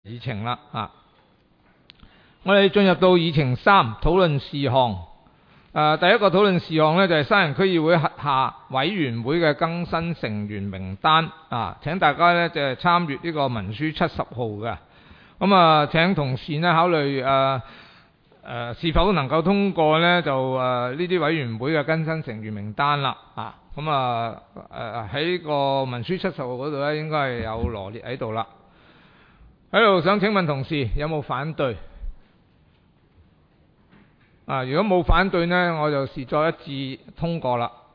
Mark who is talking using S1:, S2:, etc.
S1: 議程啦啊！我哋進入到議程3討論事項。第一個討論事項呢，就係西人區議會轄下委員會嘅更新成員名單啊！請大家呢，就係參閱呢個文書70號嘅。咁啊，請同事呢考慮是否能夠通過呢？就呢啲委員會嘅更新成員名單啦啊！咁啊喺個文書70號嗰度呢，應該係有羅列喺度啦。喺度想請問同事有冇反對？如果冇反對呢，我就視作一致通過啦。